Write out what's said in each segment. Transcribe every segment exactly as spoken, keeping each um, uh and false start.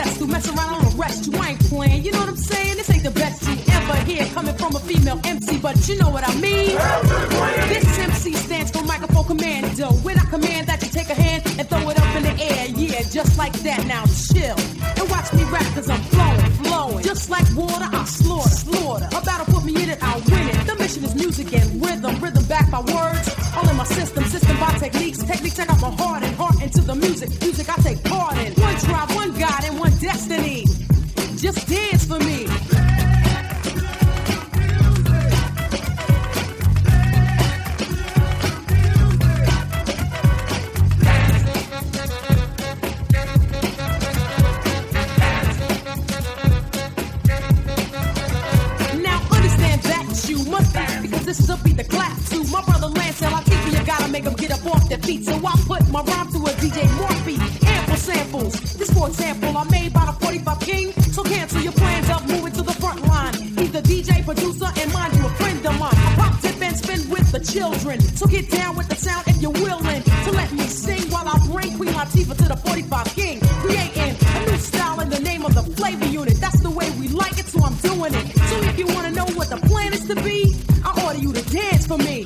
test to mess around on arrest you. I ain't playing, you know what I'm saying? This ain't the best you ever hear coming from a female M C, but you know what I mean. This M C stands for microphone commando. When I command that you take a hand and throw it up in the air, yeah, just like that. Now chill and watch me rap, cause I'm flowing, flowing. Just like water, I slaughter, slaughter. A battle put me in it, I'll win it. The mission is music and rhythm, rhythm back by words. All in my system, system by techniques. Techniques take out my heart and heart into the music. Music I take part in. One tribe, one God, and one destiny. Just dance for me. This is a beat to clap to. My brother Lance L I T P, you gotta make them get up off their feet. So I put my rhyme to a D J Morphe. Ample samples. This for example, I made by the forty-five King. So cancel your plans up, move it to the front line. He's the D J, producer, and mind you, a friend of mine. I pop, tip, and spin with the children. So get down with the sound if you're willing to let me sing while I bring Queen Latifah to the forty-five King. Creating a new style in the name of the flavor unit. That's the way we like it, so I'm doing it. So if you wanna know what the plan is to be, I order you to dance for me.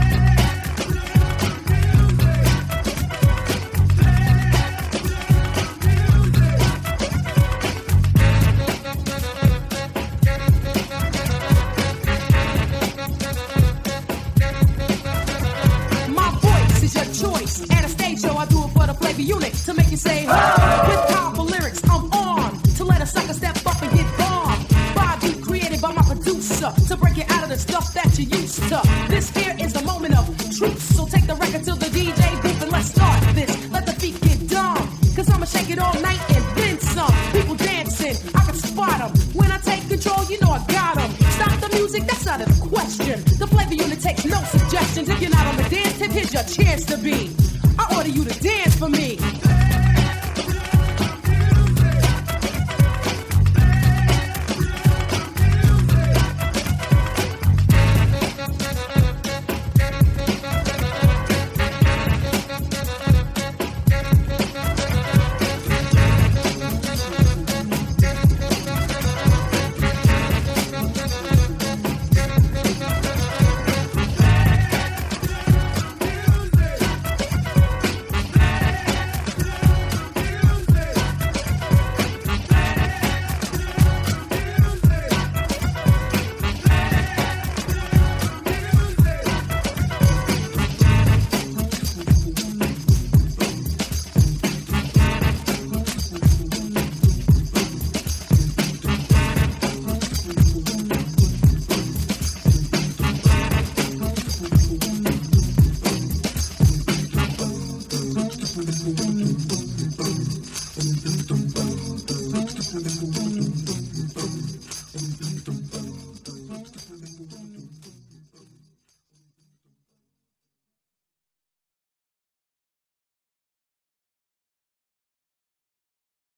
My voice is your choice. At a stage show, I do it for the flavor unit to make you say, oh! With powerful lyrics, I'm on to let a sucker step up and get bombed. By a beat created by my producer to break it out of the stuff that you used to. This here is the moment of truth. So take the record to the D J booth and let's start this. Let the beat get dumb, cause I'ma shake it all night and then some. People dancing, I can spot them. When I take control, you know I got them. Stop the music, that's out of the question. The flavor unit takes no suggestions. If you're not on the dance tip, here's your chance to be.